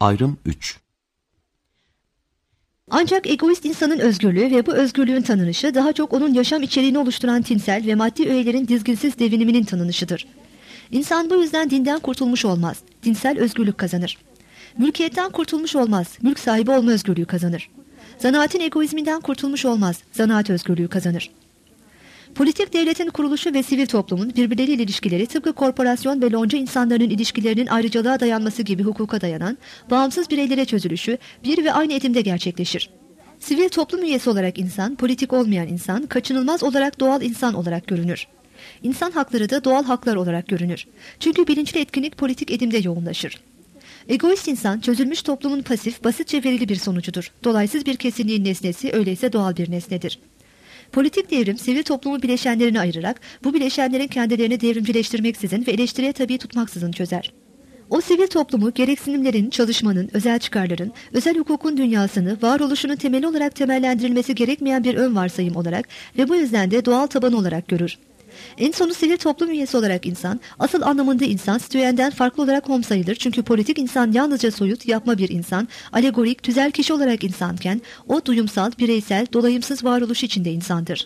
Ayrım 3. Ancak egoist insanın özgürlüğü ve bu özgürlüğün tanınışı daha çok onun yaşam içeriğini oluşturan tinsel ve maddi öğelerin dizginsiz deviniminin tanınışıdır. İnsan bu yüzden dinden kurtulmuş olmaz, dinsel özgürlük kazanır. Mülkiyetten kurtulmuş olmaz, mülk sahibi olma özgürlüğü kazanır. Zanaatin egoizminden kurtulmuş olmaz, zanaat özgürlüğü kazanır. Politik devletin kuruluşu ve sivil toplumun birbirleriyle ilişkileri tıpkı korporasyon ve lonca insanların ilişkilerinin ayrıcalığa dayanması gibi hukuka dayanan bağımsız bireylere çözülüşü bir ve aynı edimde gerçekleşir. Sivil toplum üyesi olarak insan, politik olmayan insan, kaçınılmaz olarak doğal insan olarak görünür. İnsan hakları da doğal haklar olarak görünür. Çünkü bilinçli etkinlik politik edimde yoğunlaşır. Egoist insan, çözülmüş toplumun pasif, basitçe verili bir sonucudur. Dolaysız bir kesinliğin nesnesi, öyleyse doğal bir nesnedir. Politik devrim, sivil toplumun bileşenlerini ayırarak, bu bileşenlerin kendilerini devrimcileştirmeksizin ve eleştiriye tabi tutmaksızın çözer. O sivil toplumu, gereksinimlerin, çalışmanın, özel çıkarların, özel hukukun dünyasını, varoluşunun temeli olarak temellendirilmesi gerekmeyen bir ön varsayım olarak ve bu yüzden de doğal tabanı olarak görür. En sonu sivil toplum üyesi olarak insan, asıl anlamında insan, stüyenden farklı olarak homo sayılır. Çünkü politik insan yalnızca soyut, yapma bir insan, alegorik, tüzel kişi olarak insanken, o duyumsal, bireysel, dolayımsız varoluş içinde insandır.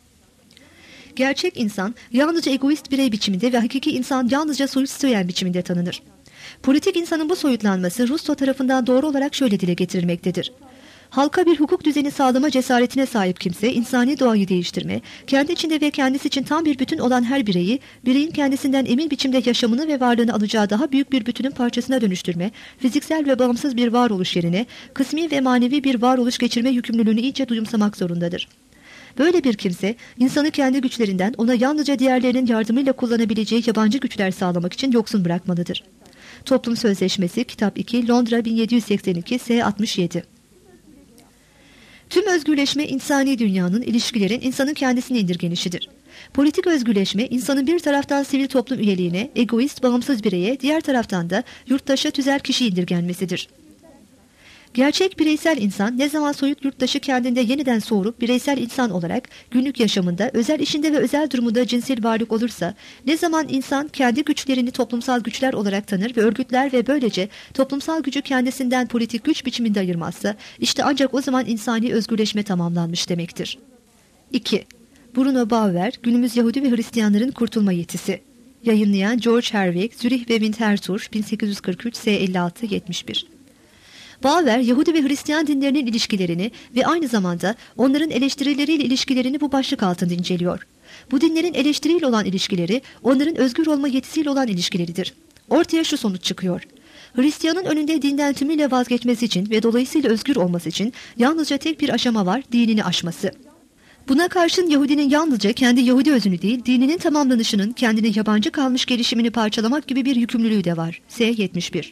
Gerçek insan, yalnızca egoist birey biçiminde ve hakiki insan yalnızca soyut stüyen biçiminde tanınır. Politik insanın bu soyutlanması Rousseau tarafından doğru olarak şöyle dile getirilmektedir. Halka bir hukuk düzeni sağlama cesaretine sahip kimse, insani doğayı değiştirme, kendi içinde ve kendisi için tam bir bütün olan her bireyi, bireyin kendisinden emin biçimde yaşamını ve varlığını alacağı daha büyük bir bütünün parçasına dönüştürme, fiziksel ve bağımsız bir varoluş yerine, kısmi ve manevi bir varoluş geçirme yükümlülüğünü iyice duyumsamak zorundadır. Böyle bir kimse, insanı kendi güçlerinden ona yalnızca diğerlerinin yardımıyla kullanabileceği yabancı güçler sağlamak için yoksun bırakmalıdır. Toplum Sözleşmesi, Kitap 2, Londra 1782, S. 67. Tüm özgürleşme insani dünyanın, ilişkilerin insanın kendisine indirgenişidir. Politik özgürleşme insanın bir taraftan sivil toplum üyeliğine, egoist, bağımsız bireye, diğer taraftan da yurttaşa tüzel kişi indirgenmesidir. Gerçek bireysel insan ne zaman soyut yurttaşı kendinde yeniden soğurup bireysel insan olarak günlük yaşamında, özel işinde ve özel durumunda cinsel varlık olursa, ne zaman insan kendi güçlerini toplumsal güçler olarak tanır ve örgütler ve böylece toplumsal gücü kendisinden politik güç biçiminde ayırmazsa, işte ancak o zaman insani özgürleşme tamamlanmış demektir. 2. Bruno Bauer, Günümüz Yahudi ve Hristiyanların Kurtulma Yetisi. Yayınlayan George Herweg, Zürih ve Winterthur, 1843, S. 56, 71. Bauer, Yahudi ve Hristiyan dinlerinin ilişkilerini ve aynı zamanda onların eleştirileriyle ilişkilerini bu başlık altında inceliyor. Bu dinlerin eleştiriyle olan ilişkileri, onların özgür olma yetisiyle olan ilişkileridir. Ortaya şu sonuç çıkıyor. Hristiyanın önünde dinden tümüyle vazgeçmesi için ve dolayısıyla özgür olması için yalnızca tek bir aşama var, dinini aşması. Buna karşın Yahudinin yalnızca kendi Yahudi özünü değil, dininin tamamlanışının kendine yabancı kalmış gelişimini parçalamak gibi bir yükümlülüğü de var. S. 71.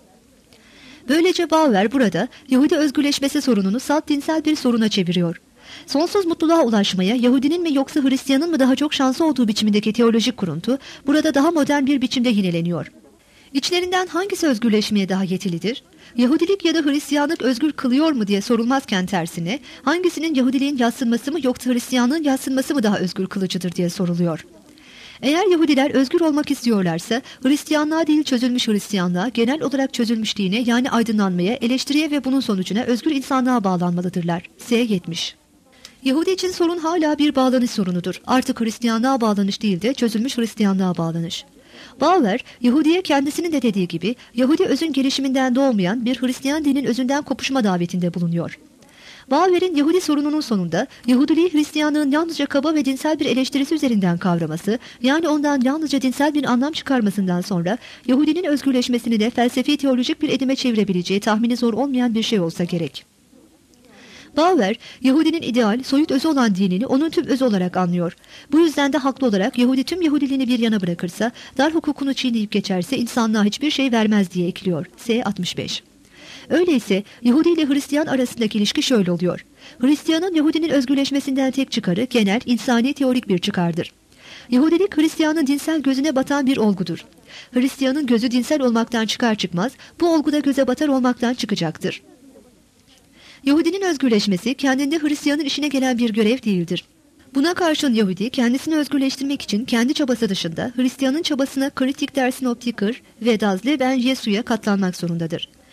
Böylece Bauer burada Yahudi özgürleşmesi sorununu salt dinsel bir soruna çeviriyor. Sonsuz mutluluğa ulaşmaya Yahudinin mi yoksa Hristiyanın mı daha çok şansı olduğu biçimindeki teolojik kuruntu burada daha modern bir biçimde yineleniyor. İçlerinden hangisi özgürleşmeye daha yetilidir? Yahudilik ya da Hristiyanlık özgür kılıyor mu diye sorulmazken tersine hangisinin Yahudiliğin yadsınması mı yoksa Hristiyanlığın yadsınması mı daha özgür kılıcıdır diye soruluyor. Eğer Yahudiler özgür olmak istiyorlarsa Hristiyanlığa değil çözülmüş Hristiyanlığa, genel olarak çözülmüş dine yani aydınlanmaya, eleştiriye ve bunun sonucuna özgür insanlığa bağlanmalıdırlar. S. 70. Yahudi için sorun hala bir bağlanış sorunudur. Artık Hristiyanlığa bağlanış değil de çözülmüş Hristiyanlığa bağlanış. Bauer, Yahudi'ye kendisinin de dediği gibi Yahudi özün gelişiminden doğmayan bir Hristiyan dinin özünden kopuşma davetinde bulunuyor. Bauer'in Yahudi sorununun sonunda Yahudiliği Hristiyanlığın yalnızca kaba ve dinsel bir eleştirisi üzerinden kavraması, yani ondan yalnızca dinsel bir anlam çıkarmasından sonra Yahudinin özgürleşmesini de felsefi teolojik bir edime çevirebileceği tahmini zor olmayan bir şey olsa gerek. Bauer, Yahudinin ideal, soyut özü olan dinini onun tüm özü olarak anlıyor. Bu yüzden de haklı olarak Yahudi tüm Yahudiliğini bir yana bırakırsa, dar hukukunu çiğneyip geçerse insanlığa hiçbir şey vermez diye ekliyor. S. 65. Öyleyse Yahudi ile Hristiyan arasındaki ilişki şöyle oluyor. Hristiyanın Yahudinin özgürleşmesinden tek çıkarı genel, insani, teorik bir çıkardır. Yahudilik Hristiyanın dinsel gözüne batan bir olgudur. Hristiyanın gözü dinsel olmaktan çıkar çıkmaz, bu olguda göze batar olmaktan çıkacaktır. Yahudinin özgürleşmesi kendinde Hristiyanın işine gelen bir görev değildir. Buna karşın Yahudi kendisini özgürleştirmek için kendi çabası dışında Hristiyanın çabasına kritik dersin optikır ve dazle ben Jesu'ya katlanmak zorundadır.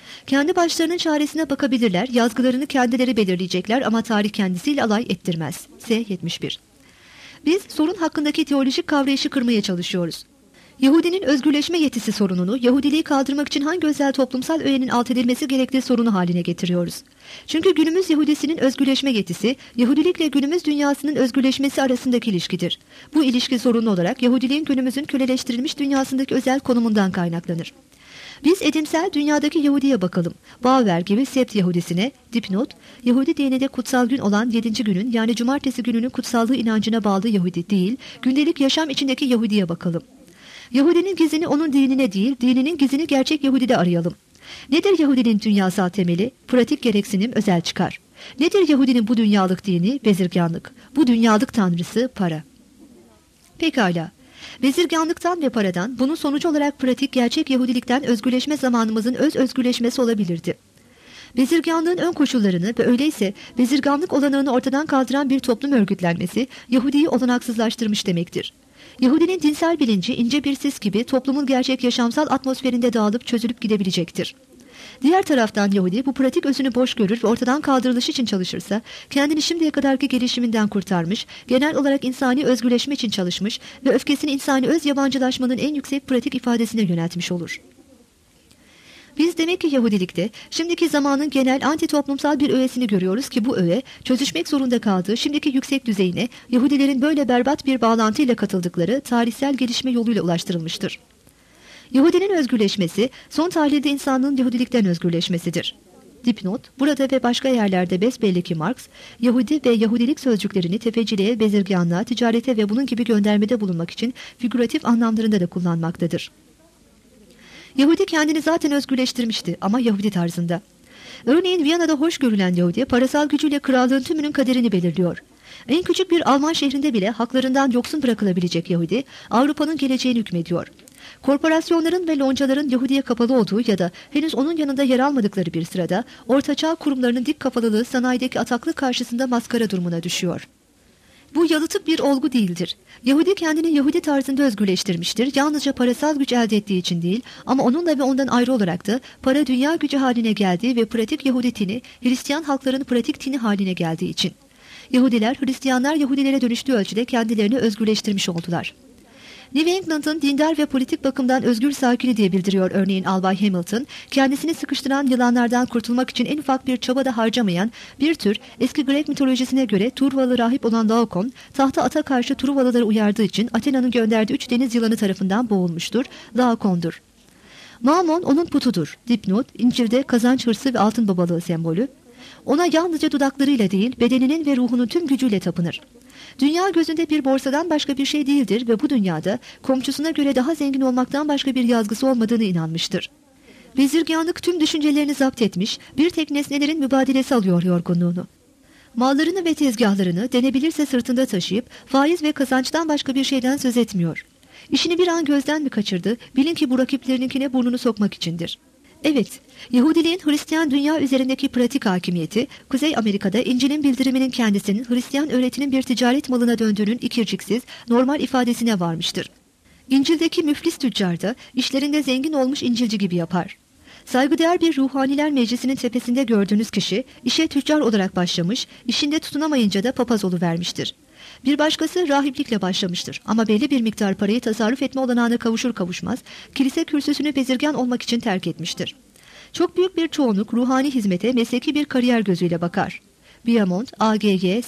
Kendi başlarının çaresine bakabilirler, yazgılarını kendileri belirleyecekler ama tarih kendisiyle alay ettirmez. S. 71. Biz sorun hakkındaki teolojik kavrayışı kırmaya çalışıyoruz. Yahudinin özgürleşme yetisi sorununu, Yahudiliği kaldırmak için hangi özel toplumsal öğenin alt edilmesi gerektiği sorunu haline getiriyoruz. Çünkü günümüz Yahudisinin özgürleşme yetisi, Yahudilikle günümüz dünyasının özgürleşmesi arasındaki ilişkidir. Bu ilişki sorunlu olarak Yahudiliğin günümüzün köleleştirilmiş dünyasındaki özel konumundan kaynaklanır. Biz edimsel dünyadaki Yahudi'ye bakalım. Bauer gibi Sept Yahudisine, dipnot, Yahudi dininde kutsal gün olan 7. günün yani cumartesi gününün kutsallığı inancına bağlı Yahudi değil, gündelik yaşam içindeki Yahudi'ye bakalım. Yahudinin gizini onun dinine değil, dininin gizini gerçek Yahudi'de arayalım. Nedir Yahudinin dünyasal temeli? Pratik gereksinim özel çıkar. Nedir Yahudinin bu dünyalık dini? Bezirganlık. Bu dünyalık tanrısı para. Pekala. Bezirganlıktan ve paradan, bunun sonucu olarak pratik gerçek Yahudilikten özgürleşme zamanımızın öz özgürleşmesi olabilirdi. Bezirganlığın ön koşullarını ve öyleyse bezirganlık olanağını ortadan kaldıran bir toplum örgütlenmesi Yahudi'yi olanaksızlaştırmış demektir. Yahudinin dinsel bilinci ince bir sis gibi toplumun gerçek yaşamsal atmosferinde dağılıp çözülüp gidebilecektir. Diğer taraftan Yahudi bu pratik özünü boş görür ve ortadan kaldırılış için çalışırsa kendini şimdiye kadarki gelişiminden kurtarmış, genel olarak insani özgürleşme için çalışmış ve öfkesini insani öz yabancılaşmanın en yüksek pratik ifadesine yöneltmiş olur. Biz demek ki Yahudilikte şimdiki zamanın genel anti-toplumsal bir öğesini görüyoruz ki bu öğe çözüşmek zorunda kaldığı şimdiki yüksek düzeyine Yahudilerin böyle berbat bir bağlantıyla katıldıkları tarihsel gelişme yoluyla ulaştırılmıştır. Yahudinin özgürleşmesi son tahlilde insanlığın Yahudilikten özgürleşmesidir. Dipnot, burada ve başka yerlerde besbelli ki Marx, Yahudi ve Yahudilik sözcüklerini tefeciliğe, bezirganlığa, ticarete ve bunun gibi göndermede bulunmak için figüratif anlamlarında da kullanmaktadır. Yahudi kendini zaten özgürleştirmişti ama Yahudi tarzında. Örneğin Viyana'da hoş görülen Yahudi parasal gücüyle krallığın tümünün kaderini belirliyor. En küçük bir Alman şehrinde bile haklarından yoksun bırakılabilecek Yahudi Avrupa'nın geleceğini hükmediyor. Korporasyonların ve loncaların Yahudi'ye kapalı olduğu ya da henüz onun yanında yer almadıkları bir sırada ortaçağ kurumlarının dik kafalılığı sanayideki ataklık karşısında maskara durumuna düşüyor. Bu yalıtık bir olgu değildir. Yahudi kendini Yahudi tarzında özgürleştirmiştir. Yalnızca parasal güç elde ettiği için değil ama onunla ve ondan ayrı olarak da para dünya gücü haline geldiği ve pratik Yahudi tini, Hristiyan halkların pratik tini haline geldiği için. Yahudiler, Hristiyanlar Yahudilere dönüştüğü ölçüde kendilerini özgürleştirmiş oldular. New England'ın dindar ve politik bakımdan özgür sakini diye bildiriyor örneğin Albay Hamilton, kendisini sıkıştıran yılanlardan kurtulmak için en ufak bir çaba da harcamayan bir tür eski Grek mitolojisine göre Truvalı rahip olan Laokon, tahta ata karşı Truvalıları uyardığı için Athena'nın gönderdiği 3 deniz yılanı tarafından boğulmuştur. Laokon'dur. Mammon onun putudur. Dipnot, İncil'de kazanç hırsı ve altın babalığı sembolü. Ona yalnızca dudaklarıyla değil, bedeninin ve ruhunun tüm gücüyle tapınır. Dünya gözünde bir borsadan başka bir şey değildir ve bu dünyada komşusuna göre daha zengin olmaktan başka bir yazgısı olmadığını inanmıştır. Bezirganlık tüm düşüncelerini zapt etmiş, bir tek nesnelerin mübadelesi alıyor yorgunluğunu. Mallarını ve tezgahlarını denebilirse sırtında taşıyıp faiz ve kazançtan başka bir şeyden söz etmiyor. İşini bir an gözden mi kaçırdı, bilin ki bu rakiplerininkine burnunu sokmak içindir. Evet, Yahudiliğin Hristiyan dünya üzerindeki pratik hakimiyeti, Kuzey Amerika'da İncil'in bildiriminin kendisinin Hristiyan öğretinin bir ticaret malına döndüğünün ikirciksiz, normal ifadesine varmıştır. İncil'deki müflis tüccar da işlerinde zengin olmuş İncilci gibi yapar. Saygıdeğer bir ruhaniler meclisinin tepesinde gördüğünüz kişi, işe tüccar olarak başlamış, işinde tutunamayınca da papaz oluvermiştir. Bir başkası rahiplikle başlamıştır ama belli bir miktar parayı tasarruf etme olanağına kavuşur kavuşmaz, kilise kürsüsünü bezirgan olmak için terk etmiştir. Çok büyük bir çoğunluk ruhani hizmete mesleki bir kariyer gözüyle bakar. Beaumont, AGG,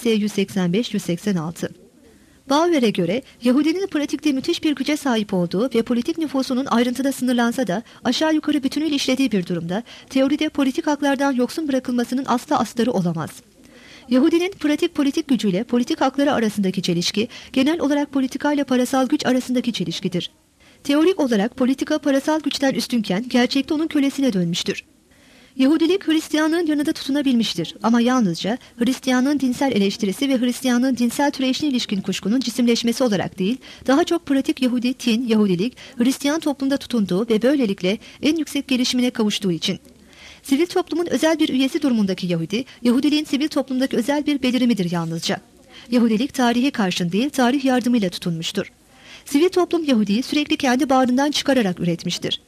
S185-186. Bauer'e göre Yahudinin pratikte müthiş bir güce sahip olduğu ve politik nüfusunun ayrıntıda sınırlansa da aşağı yukarı bütünüyle işlediği bir durumda teoride politik haklardan yoksun bırakılmasının asla astarı olamaz. Yahudinin pratik politik gücüyle politik hakları arasındaki çelişki, genel olarak politika ile parasal güç arasındaki çelişkidir. Teorik olarak politika parasal güçten üstünken gerçekte onun kölesine dönmüştür. Yahudilik Hristiyanlığın yanında tutunabilmiştir ama yalnızca Hristiyanlığın dinsel eleştirisi ve Hristiyanlığın dinsel türeşine ilişkin kuşkunun cisimleşmesi olarak değil, daha çok pratik Yahudi, tin, Yahudilik, Hristiyan toplumda tutunduğu ve böylelikle en yüksek gelişimine kavuştuğu için. Sivil toplumun özel bir üyesi durumundaki Yahudi, Yahudiliğin sivil toplumdaki özel bir belirimidir yalnızca. Yahudilik tarihe karşın değil, tarih yardımıyla tutunmuştur. Sivil toplum Yahudi'yi sürekli kendi bağrından çıkararak üretmiştir.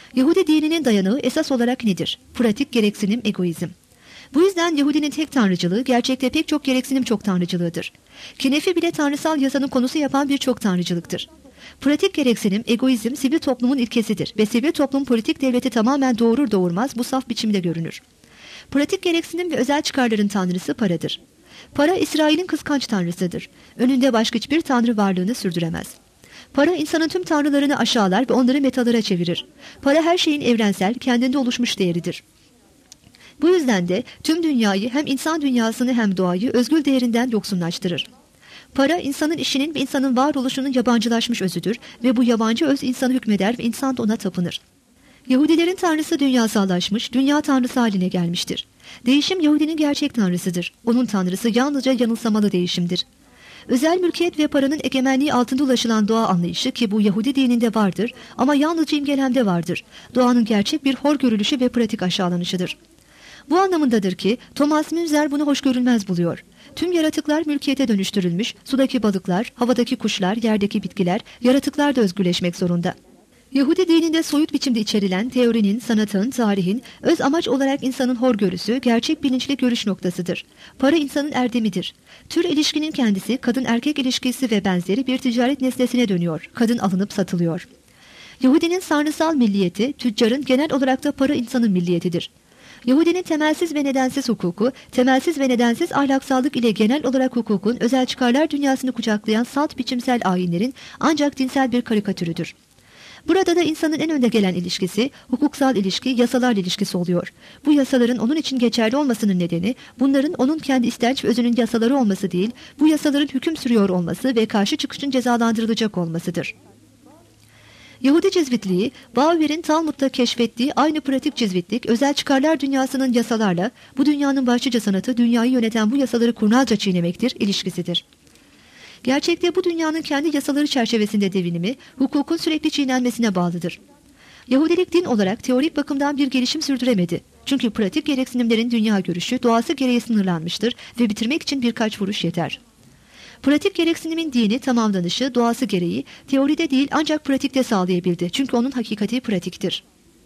Yahudi dininin dayanağı esas olarak nedir? Pratik gereksinim, egoizm. Bu yüzden Yahudinin tek tanrıcılığı gerçekte pek çok gereksinim çok tanrıcılığıdır. Kenefi bile tanrısal yazanın konusu yapan bir çok tanrıcılıktır. Pratik gereksinim, egoizm sivil toplumun ilkesidir ve sivil toplum politik devleti tamamen doğurur doğurmaz bu saf biçimde görünür. Pratik gereksinim ve özel çıkarların tanrısı paradır. Para İsrail'in kıskanç tanrısıdır. Önünde başka hiçbir tanrı varlığını sürdüremez. Para insanın tüm tanrılarını aşağılar ve onları metalara çevirir. Para her şeyin evrensel, kendinde oluşmuş değeridir. Bu yüzden de tüm dünyayı hem insan dünyasını hem doğayı özgül değerinden yoksunlaştırır. Para insanın işinin ve insanın varoluşunun yabancılaşmış özüdür ve bu yabancı öz insanı hükmeder ve insan da ona tapınır. Yahudilerin tanrısı dünyasallaşmış, dünya tanrısı haline gelmiştir. Değişim Yahudinin gerçek tanrısıdır. Onun tanrısı yalnızca yanılsamalı değişimdir. Özel mülkiyet ve paranın egemenliği altında ulaşılan doğa anlayışı ki bu Yahudi dininde vardır ama yalnızca imgelemde vardır. Doğanın gerçek bir hor görülüşü ve pratik aşağılanışıdır. Bu anlamındadır ki Thomas Münzer bunu hoş görülmez buluyor. Tüm yaratıklar mülkiyete dönüştürülmüş, sudaki balıklar, havadaki kuşlar, yerdeki bitkiler, yaratıklar da özgürleşmek zorunda. Yahudi dininde soyut biçimde içerilen teorinin, sanatın, tarihin, öz amaç olarak insanın horgörüsü, gerçek bilinçli görüş noktasıdır. Para insanın erdemidir. Tür ilişkinin kendisi, kadın erkek ilişkisi ve benzeri bir ticaret nesnesine dönüyor. Kadın alınıp satılıyor. Yahudinin tanrısal milliyeti, tüccarın genel olarak da para insanın milliyetidir. Yahudinin temelsiz ve nedensiz hukuku, temelsiz ve nedensiz ahlaksallık ile genel olarak hukukun özel çıkarlar dünyasını kucaklayan salt biçimsel ayinlerin ancak dinsel bir karikatürüdür. Burada da insanın en önde gelen ilişkisi, hukuksal ilişki, yasalar ilişkisi oluyor. Bu yasaların onun için geçerli olmasının nedeni, bunların onun kendi istenç ve özünün yasaları olması değil, bu yasaların hüküm sürüyor olması ve karşı çıkışın cezalandırılacak olmasıdır. Yahudi cizvitliği, Bauer'in Talmud'da keşfettiği aynı pratik cizvitlik, özel çıkarlar dünyasının yasalarla, bu dünyanın başlıca sanatı dünyayı yöneten bu yasaları kurnazca çiğnemektir, ilişkisidir. Gerçekte bu dünyanın kendi yasaları çerçevesinde devinimi, hukukun sürekli çiğnenmesine bağlıdır. Yahudilik din olarak teorik bakımdan bir gelişim sürdüremedi. Çünkü pratik gereksinimlerin dünya görüşü, doğası gereği sınırlanmıştır ve bitirmek için birkaç vuruş yeter. Pratik gereksinimin dini, tamamlanışı, doğası gereği teoride değil ancak pratikte sağlayabildi. Çünkü onun hakikati pratiktir.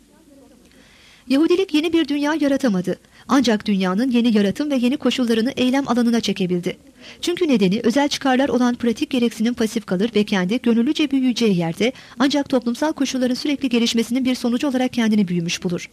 Yahudilik yeni bir dünya yaratamadı. Ancak dünyanın yeni yaratım ve yeni koşullarını eylem alanına çekebildi. Çünkü nedeni özel çıkarlar olan pratik gereksinim pasif kalır ve kendi gönüllüce büyüyeceği yerde ancak toplumsal koşulların sürekli gelişmesinin bir sonucu olarak kendini büyümüş bulur.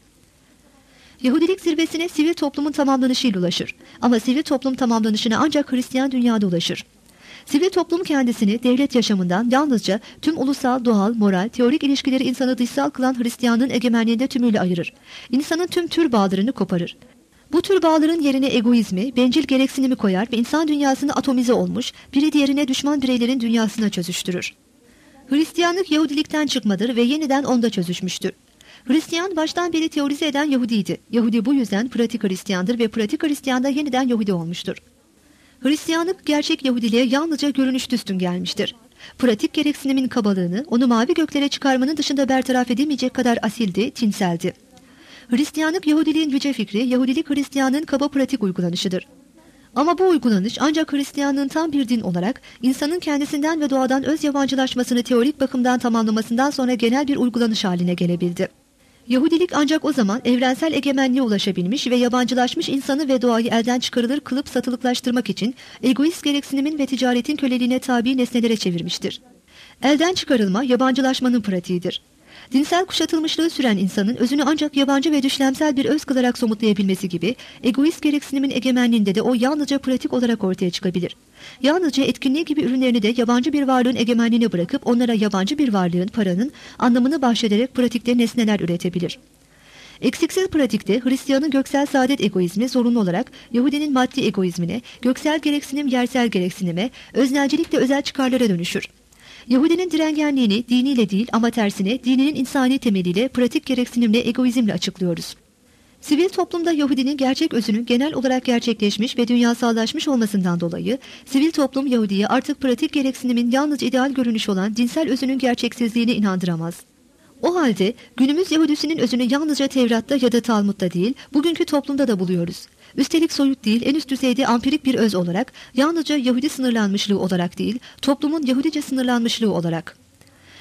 Yahudilik zirvesine sivil toplumun tamamlanışıyla ulaşır. Ama sivil toplum tamamlanışına ancak Hristiyan dünyada ulaşır. Sivil toplum kendisini devlet yaşamından yalnızca tüm ulusal, doğal, moral, teorik ilişkileri insanı dışsal kılan Hristiyanlığın egemenliğinde tümüyle ayırır. İnsanın tüm tür bağlarını koparır. Bu tür bağların yerine egoizmi, bencil gereksinimi koyar ve insan dünyasını atomize olmuş, biri diğerine düşman bireylerin dünyasına çözüştürür. Hristiyanlık Yahudilikten çıkmadır ve yeniden onda çözüşmüştür. Hristiyan baştan beri teorize eden Yahudiydi. Yahudi bu yüzden pratik Hristiyandır ve pratik Hristiyan da yeniden Yahudi olmuştur. Hristiyanlık gerçek Yahudiliğe yalnızca görünüşte üstün gelmiştir. Pratik gereksinimin kabalığını, onu mavi göklere çıkarmanın dışında bertaraf edemeyecek kadar asildi, tinseldi. Hristiyanlık Yahudiliğin yüce fikri, Yahudilik Hristiyanlığın kaba pratik uygulanışıdır. Ama bu uygulanış ancak Hristiyanlığın tam bir din olarak insanın kendisinden ve doğadan öz yabancılaşmasını teorik bakımdan tamamlamasından sonra genel bir uygulanış haline gelebildi. Yahudilik ancak o zaman evrensel egemenliğe ulaşabilmiş ve yabancılaşmış insanı ve doğayı elden çıkarılır kılıp satılıklaştırmak için egoist gereksinimin ve ticaretin köleliğine tabi nesnelere çevirmiştir. Elden çıkarılma yabancılaşmanın pratiğidir. Dinsel kuşatılmışlığı süren insanın özünü ancak yabancı ve düşlemsel bir öz kılarak somutlayabilmesi gibi egoist gereksinimin egemenliğinde de o yalnızca pratik olarak ortaya çıkabilir. Yalnızca etkinliği gibi ürünlerini de yabancı bir varlığın egemenliğine bırakıp onlara yabancı bir varlığın, paranın anlamını bahşederek pratikte nesneler üretebilir. Eksiksiz pratikte Hristiyanın göksel saadet egoizmi zorunlu olarak Yahudinin maddi egoizmine, göksel gereksinim yersel gereksinime, öznelcilikle özel çıkarlara dönüşür. Yahudinin direngenliğini diniyle değil ama tersine dininin insani temeliyle, pratik gereksinimle, egoizmle açıklıyoruz. Sivil toplumda Yahudinin gerçek özünün genel olarak gerçekleşmiş ve dünyasallaşmış olmasından dolayı, sivil toplum Yahudi'ye artık pratik gereksinimin yalnız ideal görünüşü olan dinsel özünün gerçeksizliğine inandıramaz. O halde günümüz Yahudisinin özünü yalnızca Tevrat'ta ya da Talmud'da değil, bugünkü toplumda da buluyoruz. Üstelik soyut değil, en üst düzeyde ampirik bir öz olarak, yalnızca Yahudi sınırlanmışlığı olarak değil, toplumun Yahudice sınırlanmışlığı olarak.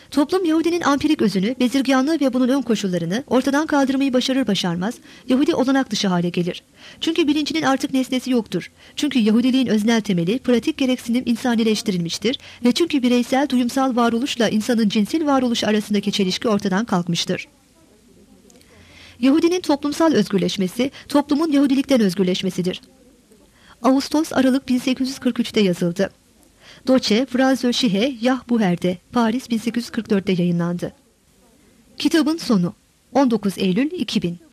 Toplum Yahudinin ampirik özünü, bezirganlığı ve bunun ön koşullarını ortadan kaldırmayı başarır başarmaz, Yahudi olanak dışı hale gelir. Çünkü bilincinin artık nesnesi yoktur. Çünkü Yahudiliğin öznel temeli, pratik gereksinim insanileştirilmiştir ve çünkü bireysel duyumsal varoluşla insanın cinsel varoluş arasındaki çelişki ortadan kalkmıştır. Yahudinin toplumsal özgürleşmesi, toplumun Yahudilikten özgürleşmesidir. Ağustos-Aralık 1843'te yazıldı. Doçe, Fransöşihe, Yah Buher'de, Paris 1844'te yayınlandı. Kitabın sonu 19 Eylül 2000